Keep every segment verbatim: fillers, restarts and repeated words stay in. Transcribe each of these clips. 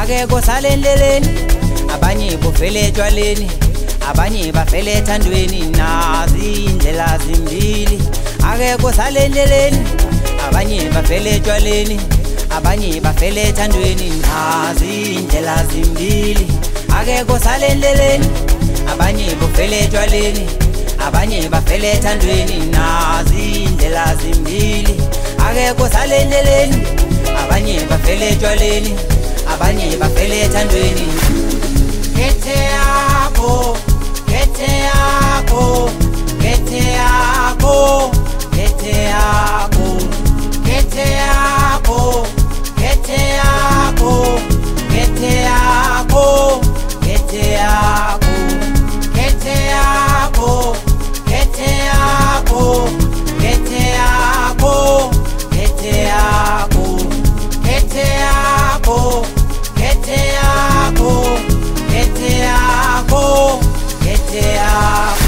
akekho salendleleni abanye bofele etshwaleni abanye bafele ethandweni nazi indlela zimbili akekho salendleleni abanye bafele etshwaleni abanye bafele ethandweni nazi indlela zimbili akekho salendleleni abanye bofele etshwaleni abanye bafele ethandweni nazi indlela zimbili akekho salendleleni abanye bafele etshwaleni abanye bafele ethandweni Khethe yakho Khethe yakho Khethe yakho Khethe yakho Khethe yakho Khethe yakho Khethe yakho Khethe yakho Khethe yakho Khethe yakho Khethe yakho Khethe yakho Khethe yakho Khethe yakho Khethe yakho Khethe yakho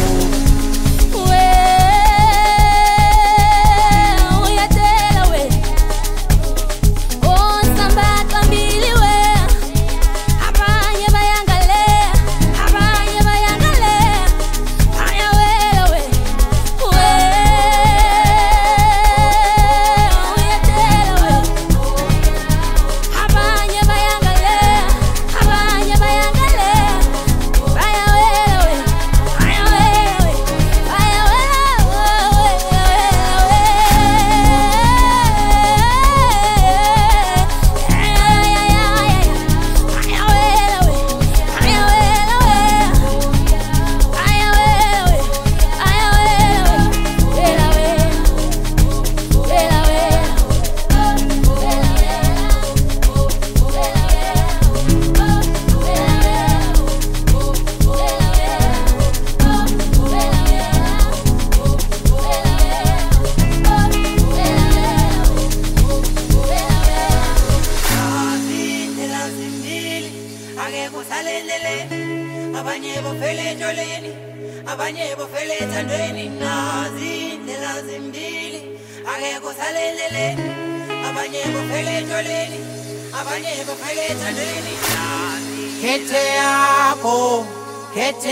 abanye bofele etshwaleni abanye bofele ethandweni nazi indlela zimbili akekho salendleleni abanye bofele etshwaleni abanye bofele ethandweni nazi Khethe yakho Khethe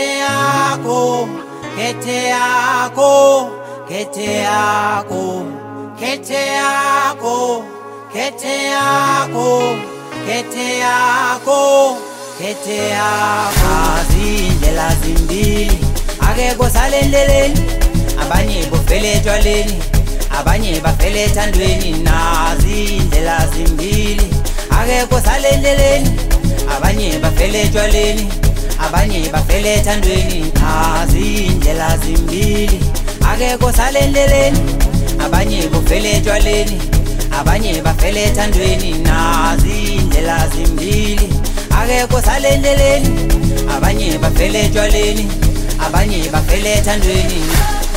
yakho Khethe yakho Khethe yakho Khethe yakho Khethe yakho Khethe yakho Khethe yakho indlela zimbili akekho salendleleni abanye bofele etshwaleni abanye bafele ethandweni nazi indlela zimbili akekho salendleleni abanye bafele etshwaleni abanye bafele ethandweni nazi indlela zimbili akekho salendleleni abanye bofele etshwaleni abanye bafele ethandweni nazi indlela zimbili akekho salendleleni abanye bafele etshwaleni abanye bafele ethandweni